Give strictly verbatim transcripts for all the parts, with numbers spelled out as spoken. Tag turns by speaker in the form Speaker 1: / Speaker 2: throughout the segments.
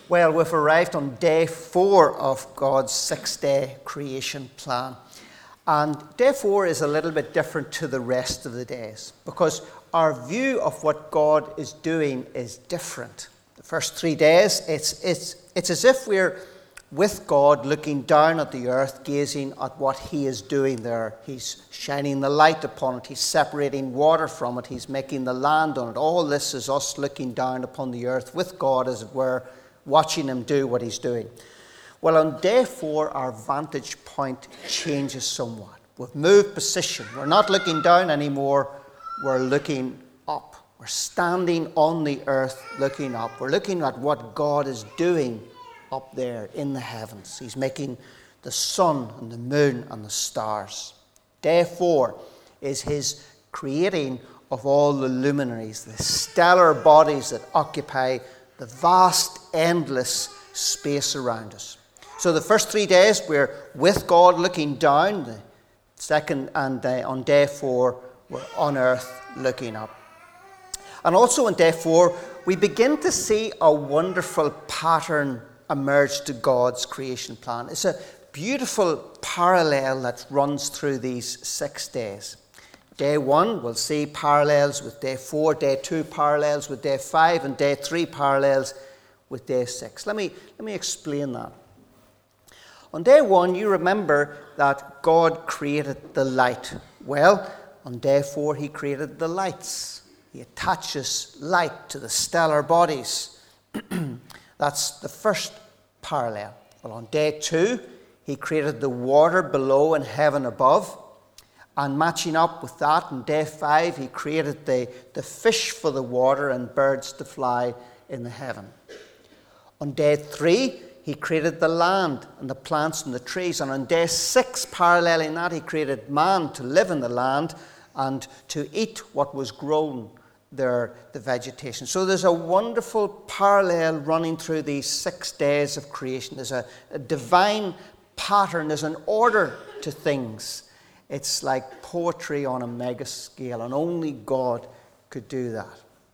Speaker 1: Well, we've arrived on day four of God's six-day creation plan. And day four is a little bit different to the rest of the days because our view of what God is doing is different. The first three days, it's, it's, it's as if we're with God looking down at the earth, gazing at what he is doing there. He's shining the light upon it. He's separating water from it. He's making the land on it. All this is us looking down upon the earth with God, as it were, watching him do what he's doing. Well, on day four, our vantage point changes somewhat. We've moved position. We're not looking down anymore. We're looking up. We're standing on the earth looking up. We're looking at what God is doing up there in the heavens. He's making the sun and the moon and the stars. Day four is his creating of all the luminaries, the stellar bodies that occupy the vast, endless space around us. So the first three days we're with God looking down. The second and uh, on day four we're on earth looking up. And also on day four we begin to see a wonderful pattern emerge to God's creation plan. It's a beautiful parallel that runs through these six days. Day one, we'll see parallels with day four, day two parallels with day five, and day three parallels with day six. Let me, let me explain that. On day one, you remember that God created the light. Well, on day four, he created the lights. He attaches light to the stellar bodies. That's the first parallel. Well, on day two, he created the water below and heaven above. And matching up with that, on day five, he created the, the fish for the water and birds to fly in the heaven. On day three, he created the land and the plants and the trees. And on day six, paralleling that, he created man to live in the land and to eat what was grown there, the vegetation. So there's a wonderful parallel running through these six days of creation. There's a, a divine pattern. There's an order to things. It's like poetry on a mega scale, and only God could do that.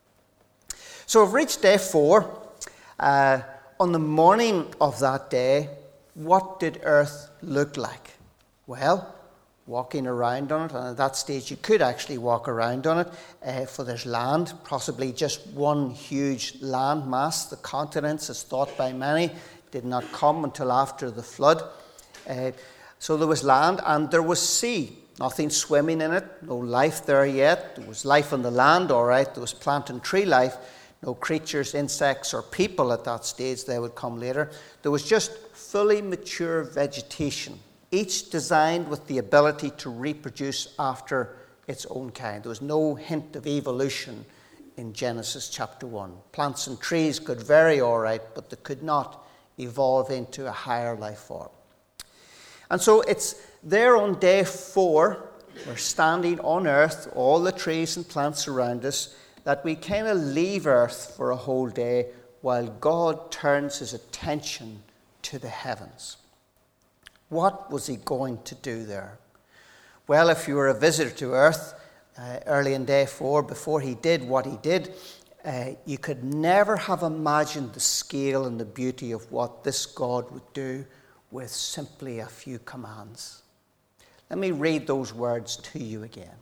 Speaker 1: So we've reached day four. Uh, on the morning of that day, what did earth look like? Well, walking around on it, and at that stage you could actually walk around on it, uh, for there's land, possibly just one huge land mass. The continents, as thought by many, did not come until after the flood. Uh, So there was land and there was sea. Nothing swimming in it, no life there yet. There was life on the land, all right. There was plant and tree life. No creatures, insects, or people at that stage. They would come later. There was just fully mature vegetation, each designed with the ability to reproduce after its own kind. There was no hint of evolution in Genesis chapter one. Plants and trees could vary, all right, but they could not evolve into a higher life form. And so it's there on day four, we're standing on earth, all the trees and plants around us, that we kind of leave earth for a whole day while God turns his attention to the heavens. What was he going to do there? Well, if you were a visitor to earth uh, early in day four, before he did what he did, uh, you could never have imagined the scale and the beauty of what this God would do with simply a few commands. Let me read those words to you again.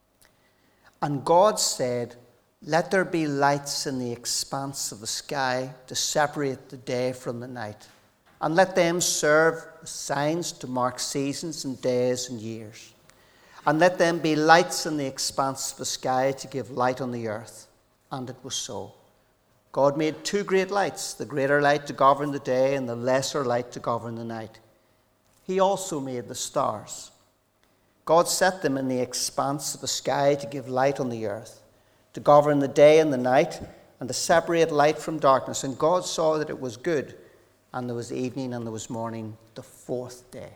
Speaker 1: And God said, "Let there be lights in the expanse of the sky to separate the day from the night, and let them serve as signs to mark seasons and days and years. And let them be lights in the expanse of the sky to give light on the earth." And it was so. God made two great lights, the greater light to govern the day and the lesser light to govern the night. He also made the stars. God set them in the expanse of the sky to give light on the earth, to govern the day and the night, and to separate light from darkness. And God saw that it was good, and there was evening and there was morning, the fourth day.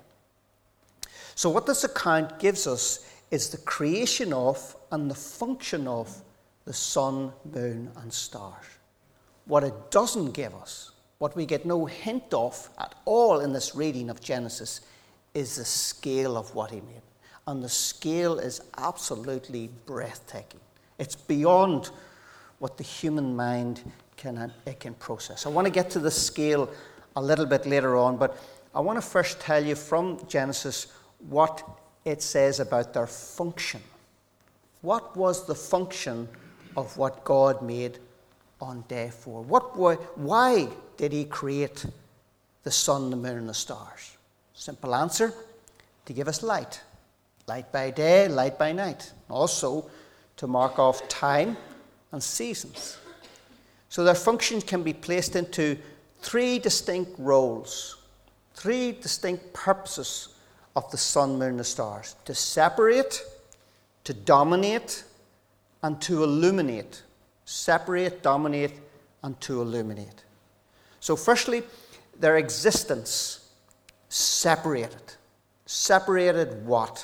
Speaker 1: So what this account gives us is the creation of and the function of the sun, moon, and stars. What it doesn't give us, what we get no hint of at all in this reading of Genesis, is the scale of what he made. And the scale is absolutely breathtaking. It's beyond what the human mind can, it can process. I want to get to the scale a little bit later on, but I want to first tell you from Genesis what it says about their function. What was the function of what God made on day four? What were, why did he create the sun, the moon, and the stars? Simple answer, to give us light. Light by day, light by night. Also, to mark off time and seasons. So their functions can be placed into three distinct roles, three distinct purposes of the sun, moon, and the stars. To separate, to dominate, and to illuminate. Separate, dominate, and to illuminate. So firstly, their existence separated. Separated what?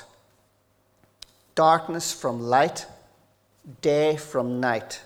Speaker 1: Darkness from light, day from night.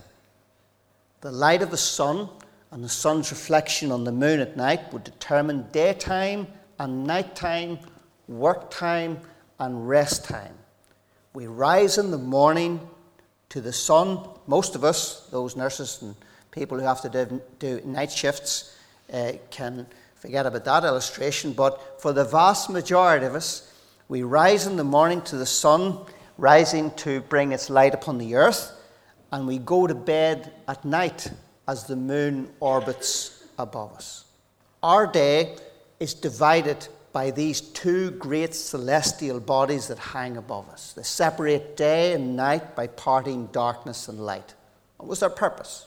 Speaker 1: The light of the sun and the sun's reflection on the moon at night would determine daytime and nighttime, work time and rest time. We rise in the morning to the sun. Most of us, those nurses and people who have to do, do night shifts, uh, can forget about that illustration. But for the vast majority of us, we rise in the morning to the sun, rising to bring its light upon the earth, and we go to bed at night as the moon orbits above us. Our day is divided by these two great celestial bodies that hang above us. They separate day and night by parting darkness and light. What was their purpose?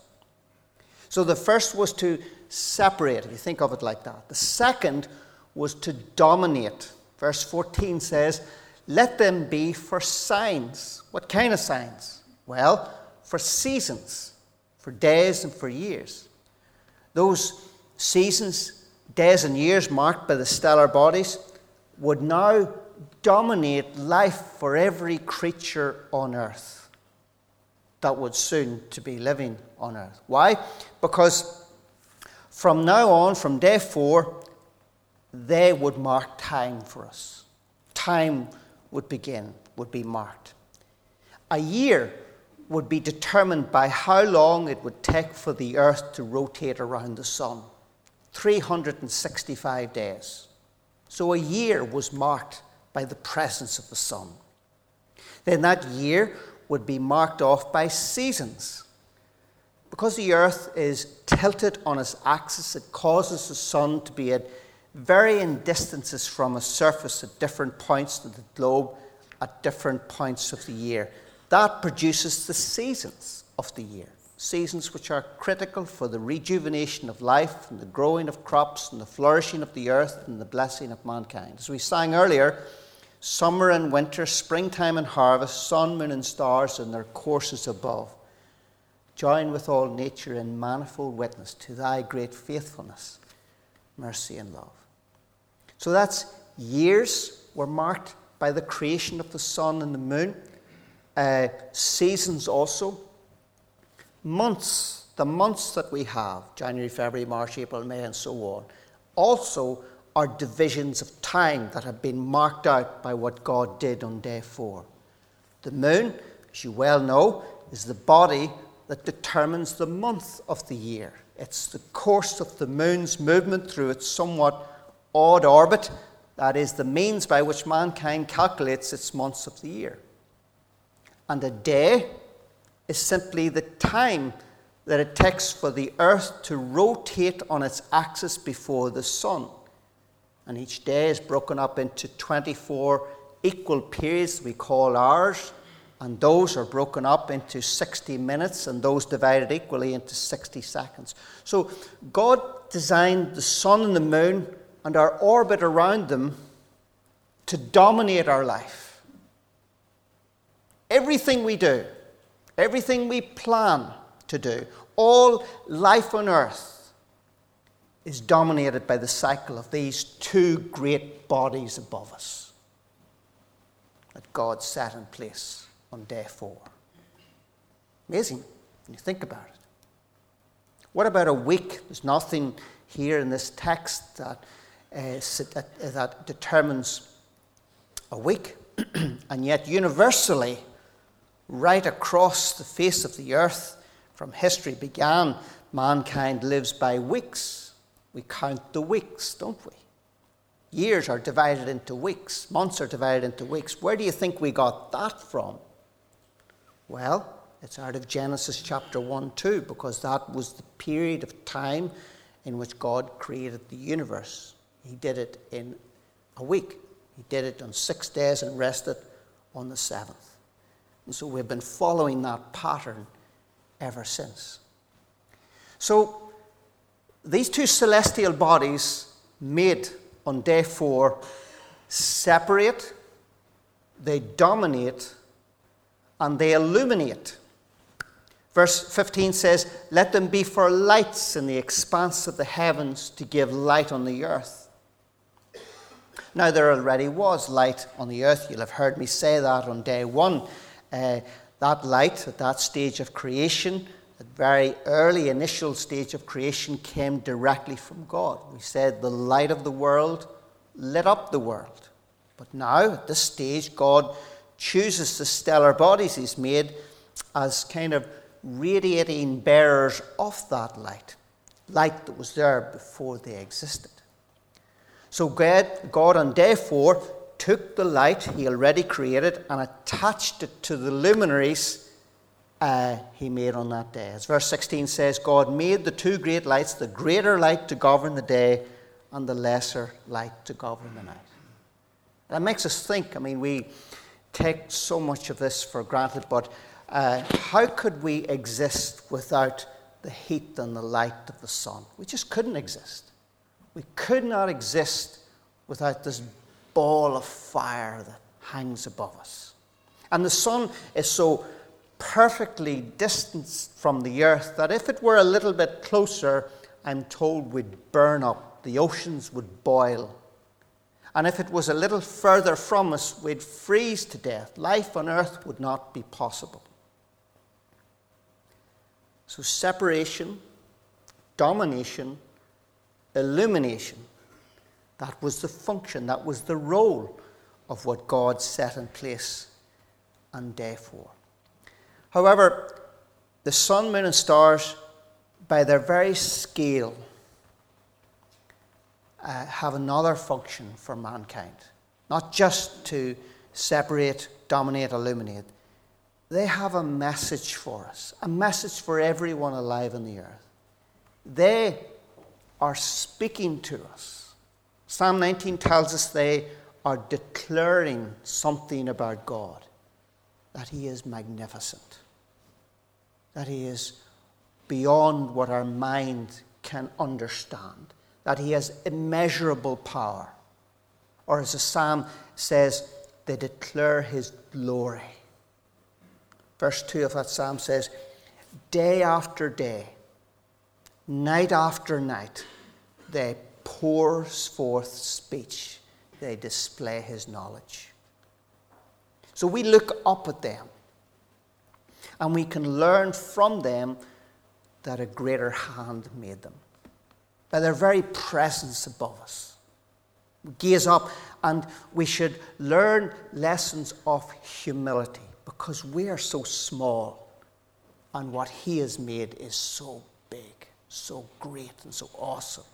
Speaker 1: So the first was to separate, if you think of it like that. The second was to dominate. Verse fourteen says, let them be for signs. What kind of signs? Well, for seasons, for days and for years. Those seasons, days and years marked by the stellar bodies would now dominate life for every creature on earth that would soon to be living on earth. Why? Because from now on, from day four, they would mark time for us. Time would begin, would be marked. A year would be determined by how long it would take for the earth to rotate around the sun. three hundred sixty-five days. So a year was marked by the presence of the sun. Then that year would be marked off by seasons. Because the earth is tilted on its axis, it causes the sun to be at varying distances from a surface at different points of the globe at different points of the year. That produces the seasons of the year. Seasons which are critical for the rejuvenation of life and the growing of crops and the flourishing of the earth and the blessing of mankind. As we sang earlier, summer and winter, springtime and harvest, sun, moon and stars and their courses above. Join with all nature in manifold witness to thy great faithfulness, mercy and love. So that's years were marked by the creation of the sun and the moon. Uh, seasons also. Months, the months that we have, January, February, March, April, May, and so on, also are divisions of time that have been marked out by what God did on day four. The moon, as you well know, is the body that determines the month of the year. It's the course of the moon's movement through its somewhat odd orbit. That is the means by which mankind calculates its months of the year. And a day is simply the time that it takes for the earth to rotate on its axis before the sun. And each day is broken up into twenty-four equal periods we call hours, and those are broken up into sixty minutes, and those divided equally into sixty seconds. So God designed the sun and the moon and our orbit around them to dominate our life. Everything we do, everything we plan to do, all life on earth is dominated by the cycle of these two great bodies above us that God set in place on day four. Amazing when you think about it. What about a week? There's nothing here in this text that, uh, that determines a week, and yet universally, right across the face of the earth, from history began mankind lives by weeks. We count the weeks, don't we? Years are divided into weeks. Months are divided into weeks. Where do you think we got that from? Well, it's out of Genesis chapter one, two, because that was the period of time in which God created the universe. He did it in a week. He did it on six days and rested on the seventh. And so we've been following that pattern ever since. So these two celestial bodies made on day four separate, they dominate, and they illuminate. Verse fifteen says, "Let them be for lights in the expanse of the heavens to give light on the earth." Now there already was light on the earth. You'll have heard me say that on day one. Uh, that light at that stage of creation, that very early initial stage of creation, came directly from God. We said the light of the world lit up the world. But now at this stage, God chooses the stellar bodies he's made as kind of radiating bearers of that light, light that was there before they existed. So God, God on day four took the light he already created and attached it to the luminaries uh, he made on that day. As verse sixteen says, God made the two great lights, the greater light to govern the day and the lesser light to govern the night. That makes us think. I mean, we take so much of this for granted, but Uh, how could we exist without the heat and the light of the sun? We just couldn't exist. We could not exist without this ball of fire that hangs above us. And the sun is so perfectly distanced from the earth that if it were a little bit closer, I'm told we'd burn up. The oceans would boil. And if it was a little further from us, we'd freeze to death. Life on earth would not be possible. So separation, domination, illumination, that was the function, that was the role of what God set in place on day four. However, the sun, moon, and stars, by their very scale, uh, have another function for mankind. Not just to separate, dominate, illuminate. They have a message for us, a message for everyone alive on the earth. They are speaking to us. Psalm nineteen tells us they are declaring something about God, that he is magnificent, that he is beyond what our mind can understand, that he has immeasurable power. Or as the psalm says, they declare his glory. Verse two of that psalm says, day after day, night after night, they pour forth speech. They display his knowledge. So we look up at them, and we can learn from them that a greater hand made them. By their very presence above us. We gaze up, and we should learn lessons of humility, because we are so small, and what he has made is so big, so great, and so awesome.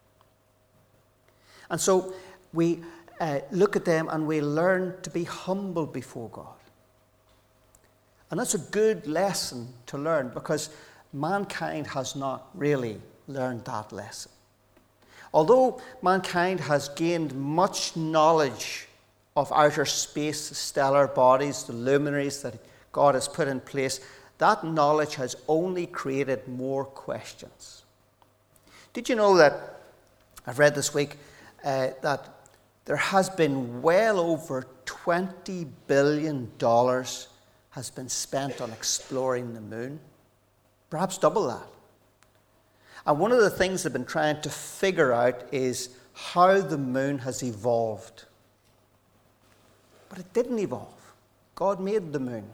Speaker 1: And so we uh, look at them and we learn to be humble before God. And that's a good lesson to learn, because mankind has not really learned that lesson. Although mankind has gained much knowledge of outer space, the stellar bodies, the luminaries that God has put in place, that knowledge has only created more questions. Did you know that, I've read this week, uh, that there has been well over twenty billion dollars has been spent on exploring the moon? Perhaps double that. And one of the things they've been trying to figure out is how the moon has evolved. But it didn't evolve. God made the moon.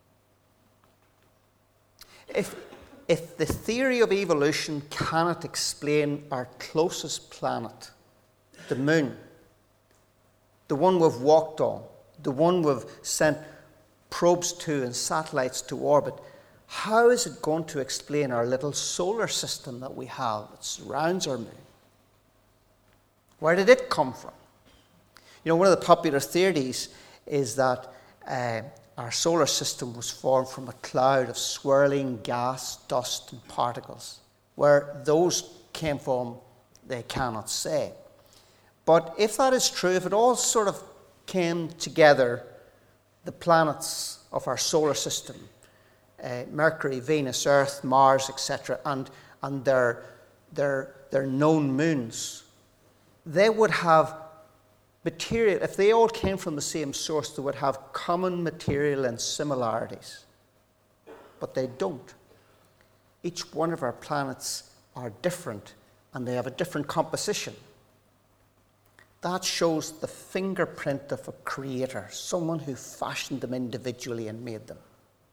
Speaker 1: If, if the theory of evolution cannot explain our closest planet, the moon, the one we've walked on, the one we've sent probes to and satellites to orbit, how is it going to explain our little solar system that we have that surrounds our moon? Where did it come from? You know, one of the popular theories is that uh, our solar system was formed from a cloud of swirling gas, dust, and particles. Where those came from, they cannot say. But if that is true, if it all sort of came together, the planets of our solar system, uh, Mercury, Venus, Earth, Mars, et cetera, and, and their, their, their known moons, they would have material, if they all came from the same source, they would have common material and similarities. But they don't. Each one of our planets are different, and they have a different composition. That shows the fingerprint of a creator, someone who fashioned them individually and made them.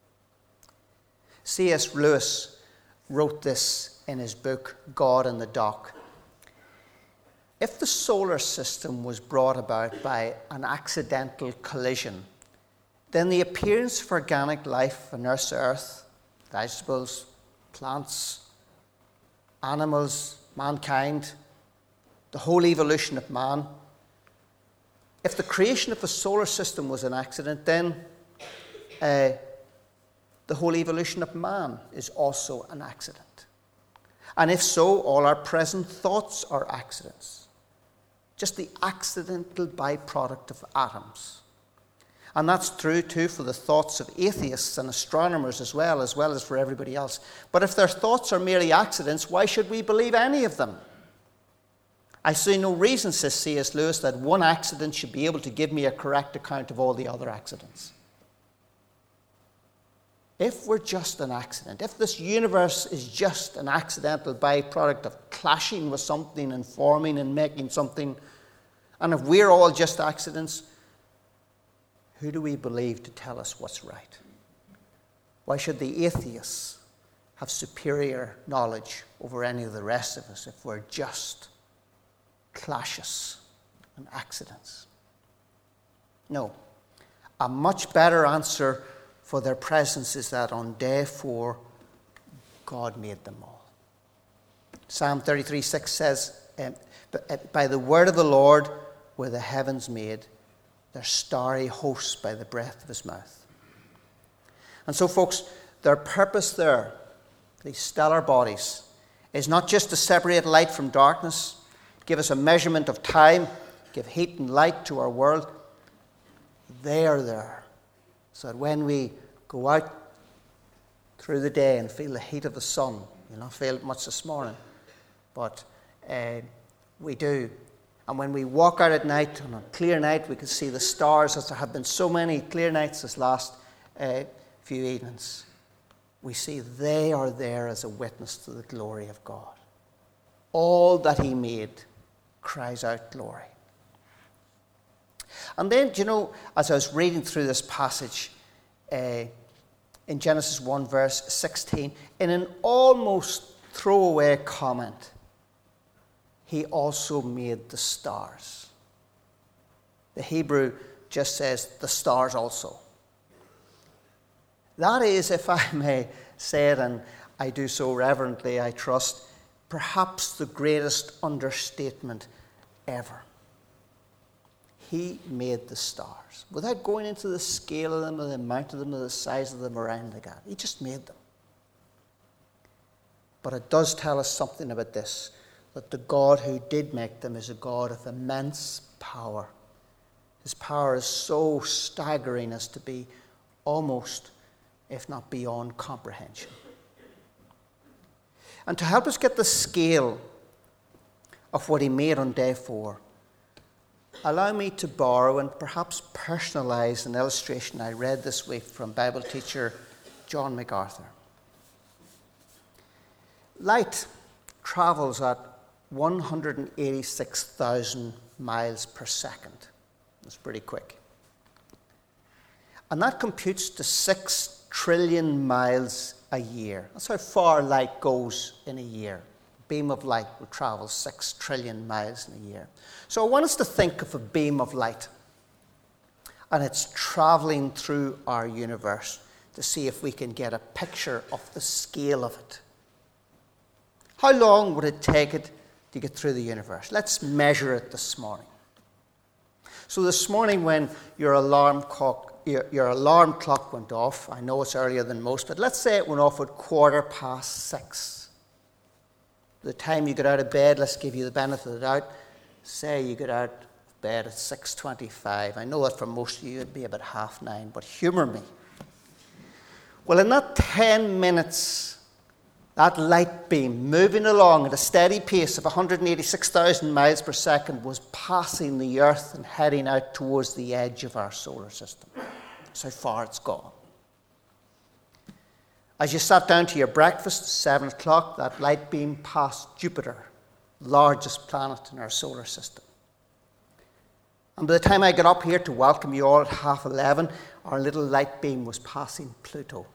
Speaker 1: C S Lewis wrote this in his book, God in the Dock. If the solar system was brought about by an accidental collision, then the appearance of organic life on Earth's earth, vegetables, plants, animals, mankind, the whole evolution of man, if the creation of the solar system was an accident, then uh, the whole evolution of man is also an accident. And if so, all our present thoughts are accidents. Just the accidental byproduct of atoms. And that's true too for the thoughts of atheists and astronomers as well, as well as for everybody else. But if their thoughts are merely accidents, why should we believe any of them? I see no reason, says C S Lewis, that one accident should be able to give me a correct account of all the other accidents. If we're just an accident, if this universe is just an accidental byproduct of clashing with something and forming and making something, and if we're all just accidents, who do we believe to tell us what's right? Why should the atheists have superior knowledge over any of the rest of us if we're just clashes and accidents? No. A much better answer for their presence is that on day four, God made them all. Psalm thirty-three six says, um, by the word of the Lord were the heavens made, their starry hosts by the breath of his mouth. And so, folks, their purpose there, these stellar bodies, is not just to separate light from darkness, give us a measurement of time, give heat and light to our world. They are there so that when we go out through the day and feel the heat of the sun, you'll not feel it much this morning, but uh, we do. And when we walk out at night, on a clear night, we can see the stars, as there have been so many clear nights this last uh, few evenings. We see they are there as a witness to the glory of God. All that he made cries out glory. And then, you know, as I was reading through this passage uh, in Genesis one, verse sixteen, in an almost throwaway comment, he also made the stars. The Hebrew just says, the stars also. That is, if I may say it, and I do so reverently, I trust, perhaps the greatest understatement ever. He made the stars. Without going into the scale of them, or the amount of them, or the size of them, or anything like that. He just made them. But it does tell us something about this, that the God who did make them is a God of immense power. His power is so staggering as to be almost, if not beyond, comprehension. And to help us get the scale of what he made on day four, allow me to borrow and perhaps personalize an illustration I read this week from Bible teacher John MacArthur. Light travels at one hundred eighty-six thousand miles per second. That's pretty quick. And that computes to six trillion miles a year. That's how far light goes in a year. A beam of light will travel six trillion miles in a year. So I want us to think of a beam of light. And it's traveling through our universe, to see if we can get a picture of the scale of it. How long would it take it to get through the universe? Let's measure it this morning. So this morning when your alarm clock, your, your alarm clock went off, I know it's earlier than most, but let's say it went off at quarter past six. The time you got out of bed, let's give you the benefit of the doubt, say you got out of bed at six twenty-five. I know that for most of you it'd be about half nine, but humour me. Well, in that ten minutes, that light beam, moving along at a steady pace of one hundred eighty-six thousand miles per second, was passing the Earth and heading out towards the edge of our solar system. That's how far it's gone. As you sat down to your breakfast at seven o'clock, that light beam passed Jupiter, the largest planet in our solar system. And by the time I got up here to welcome you all at half eleven, our little light beam was passing Pluto.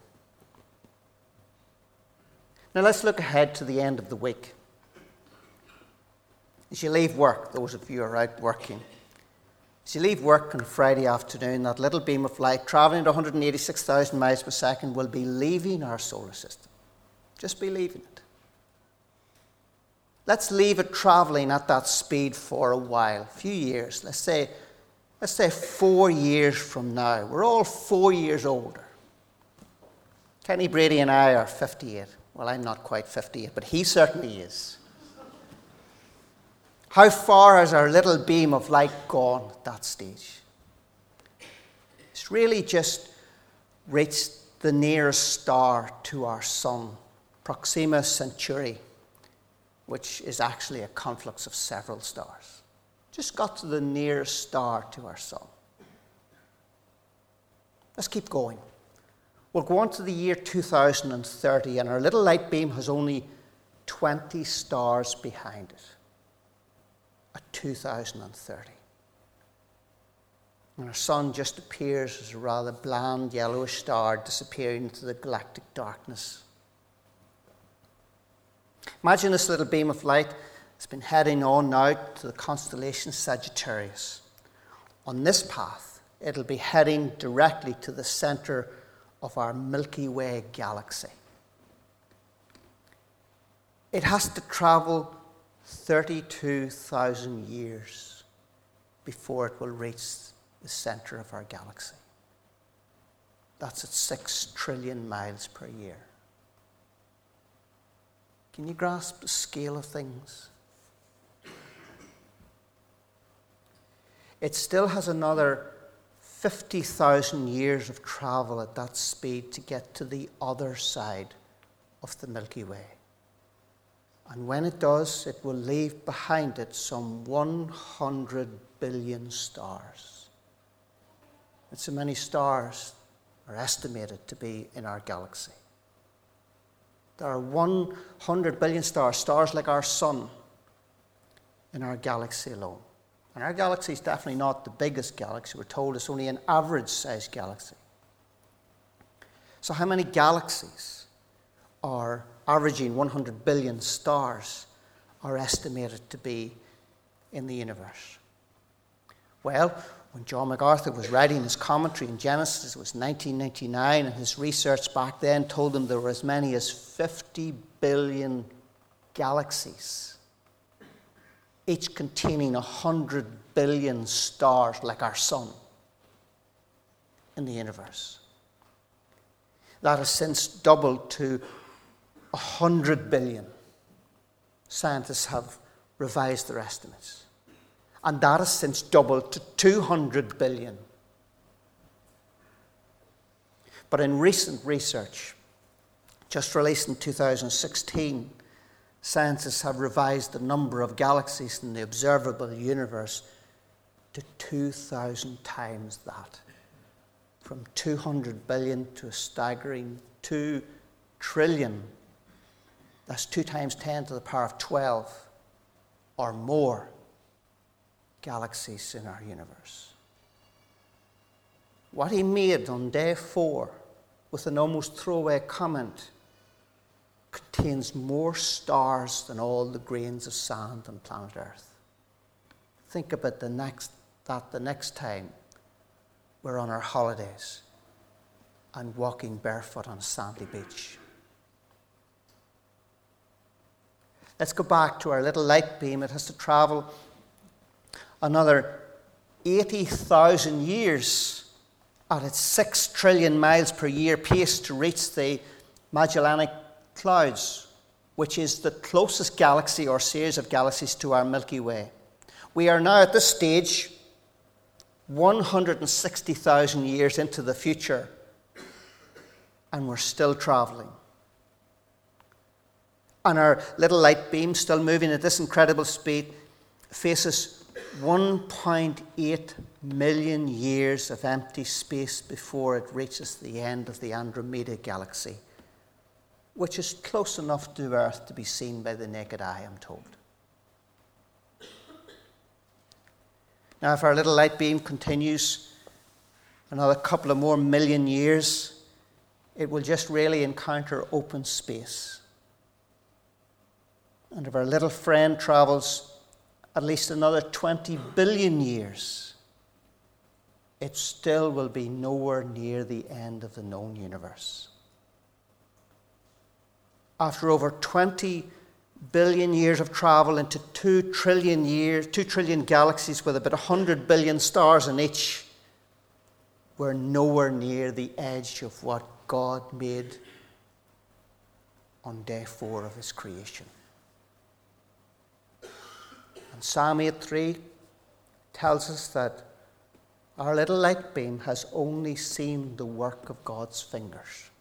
Speaker 1: Now let's look ahead to the end of the week. As you leave work, those of you who are out working, as you leave work on a Friday afternoon, that little beam of light travelling at one hundred eighty-six thousand miles per second will be leaving our solar system. Just be leaving it. Let's leave it travelling at that speed for a while, a few years. Let's say, let's say four years from now. We're all four years older. Kenny Brady and I are fifty-eight. Well, I'm not quite fifty-eight, but he certainly is. How far has our little beam of light gone at that stage? It's really just reached the nearest star to our sun, Proxima Centauri, which is actually a conflux of several stars. Just got to the nearest star to our sun. Let's keep going. We'll go on to the year two thousand thirty, and our little light beam has only twenty stars behind it at two thousand thirty. And our sun just appears as a rather bland yellowish star disappearing into the galactic darkness. Imagine this little beam of light has been heading on now to the constellation Sagittarius. On this path, it'll be heading directly to the center of our Milky Way galaxy. It has to travel thirty-two thousand years before it will reach the center of our galaxy. That's at six trillion miles per year. Can you grasp the scale of things? It still has another fifty thousand years of travel at that speed to get to the other side of the Milky Way. And when it does, it will leave behind it some one hundred billion stars. And so many stars are estimated to be in our galaxy. There are one hundred billion stars, stars like our sun, in our galaxy alone. And our galaxy is definitely not the biggest galaxy. We're told it's only an average-sized galaxy. So how many galaxies are averaging one hundred billion stars are estimated to be in the universe? Well, when John MacArthur was writing his commentary in Genesis, it was nineteen ninety-nine, and his research back then told him there were as many as fifty billion galaxies, each containing one hundred billion stars like our sun in the universe. That has since doubled to one hundred billion. Scientists have revised their estimates. And that has since doubled to two hundred billion. But in recent research, just released in two thousand sixteen, scientists have revised the number of galaxies in the observable universe to two thousand times that. From two hundred billion to a staggering two trillion. That's two times ten to the power of twelve or more galaxies in our universe. What he made on day four with an almost throwaway comment contains more stars than all the grains of sand on planet Earth. Think about the next, that the next time we're on our holidays and walking barefoot on a sandy beach. Let's go back to our little light beam. It has to travel another eighty thousand years at its six trillion miles per year pace to reach the Magellanic Clouds, which is the closest galaxy or series of galaxies to our Milky Way. We are now at this stage one hundred sixty thousand years into the future, and we're still traveling. And our little light beam, still moving at this incredible speed, faces one point eight million years of empty space before it reaches the end of the Andromeda Galaxy, which is close enough to Earth to be seen by the naked eye, I'm told. Now, if our little light beam continues another couple of more million years, it will just really encounter open space. And if our little friend travels at least another twenty billion years, it still will be nowhere near the end of the known universe. After over twenty billion years of travel into two trillion years, two trillion galaxies with about one hundred billion stars in each, we're nowhere near the edge of what God made on day four of his creation. And Psalm eight three tells us that our little light beam has only seen the work of God's fingers.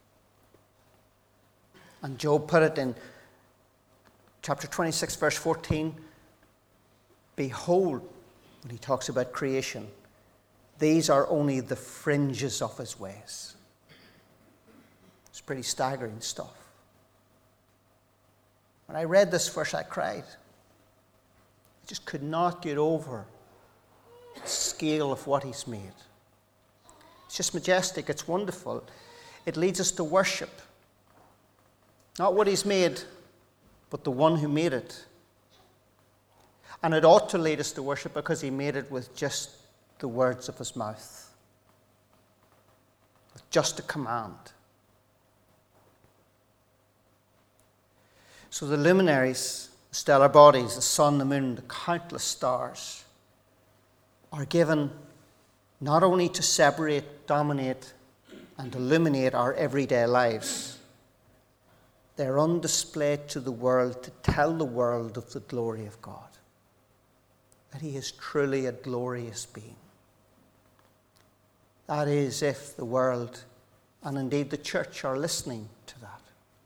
Speaker 1: And Job put it in chapter twenty-six, verse fourteen, behold, when he talks about creation, these are only the fringes of his ways. It's pretty staggering stuff. When I read this verse, I cried. I just could not get over the scale of what he's made. It's just majestic. It's wonderful. It leads us to worship. Not what he's made, but the one who made it. And it ought to lead us to worship because he made it with just the words of his mouth. With just a command. So the luminaries, the stellar bodies, the sun, the moon, the countless stars, are given not only to separate, dominate, and illuminate our everyday lives. They're on display to the world to tell the world of the glory of God. That he is truly a glorious being. That is, if the world, and indeed the church, are listening to that.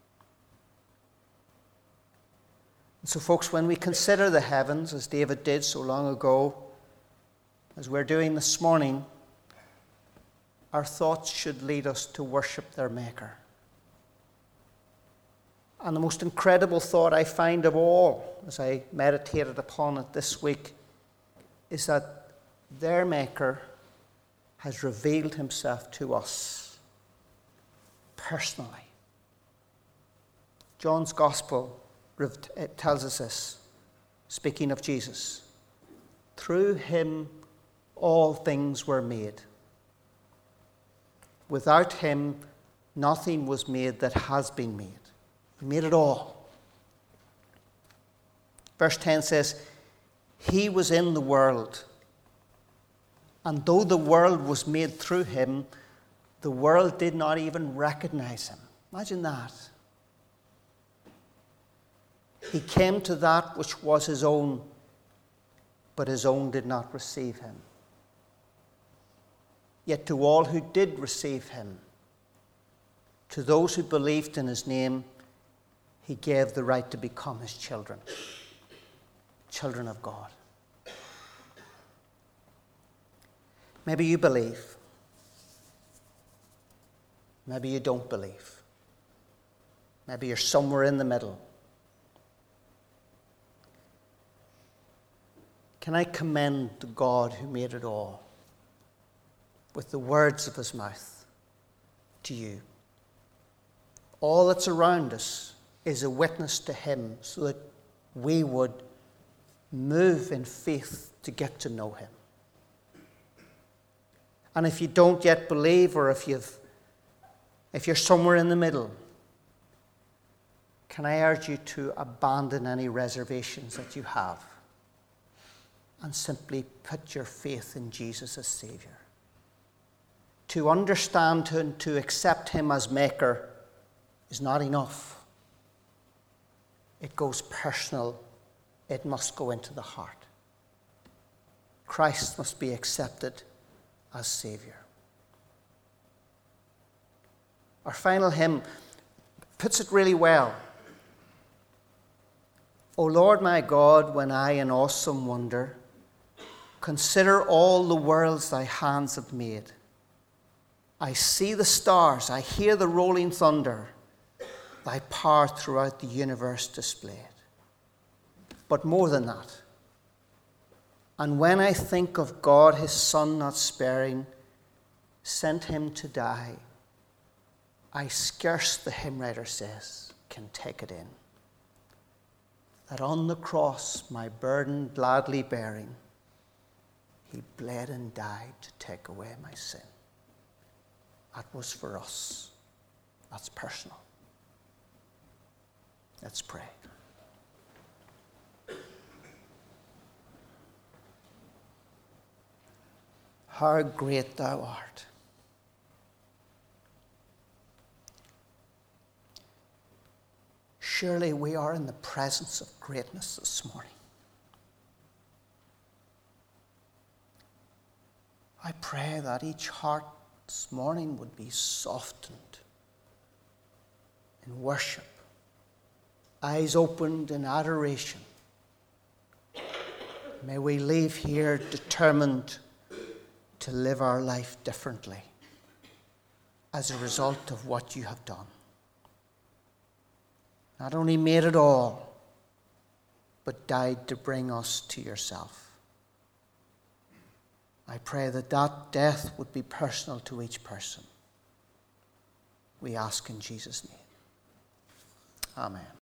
Speaker 1: And so, folks, when we consider the heavens, as David did so long ago, as we're doing this morning, our thoughts should lead us to worship their Maker. And the most incredible thought I find of all, as I meditated upon it this week, is that their Maker has revealed himself to us personally. John's Gospel tells us this, speaking of Jesus. Through him all things were made. Without him nothing was made that has been made. He made it all. Verse ten says, he was in the world, and though the world was made through him, the world did not even recognize him. Imagine that. He came to that which was his own, but his own did not receive him. Yet to all who did receive him, to those who believed in his name, he gave the right to become his children, children of God. Maybe you believe. Maybe you don't believe. Maybe you're somewhere in the middle. Can I commend the God who made it all with the words of his mouth to you? All that's around us is a witness to him so that we would move in faith to get to know him. And if you don't yet believe, or if you've If you're somewhere in the middle, can I urge you to abandon any reservations that you have and simply put your faith in Jesus as Savior? To understand and to accept him as Maker is not enough. It goes personal. It must go into the heart. Christ must be accepted as Savior. Our final hymn puts it really well. O Lord my God, when I in awesome wonder consider all the worlds thy hands have made, I see the stars, I hear the rolling thunder, thy power throughout the universe displayed. But more than that, and when I think of God, his Son not sparing, sent him to die, I scarce, the hymn writer says, can take it in. That on the cross, my burden gladly bearing, he bled and died to take away my sin. That was for us. That's personal. Let's pray. How great thou art. Surely we are in the presence of greatness this morning. I pray that each heart this morning would be softened in worship, eyes opened in adoration. May we leave here determined to live our life differently as a result of what you have done. Not only made it all, but died to bring us to yourself. I pray that that death would be personal to each person. We ask in Jesus' name. Amen.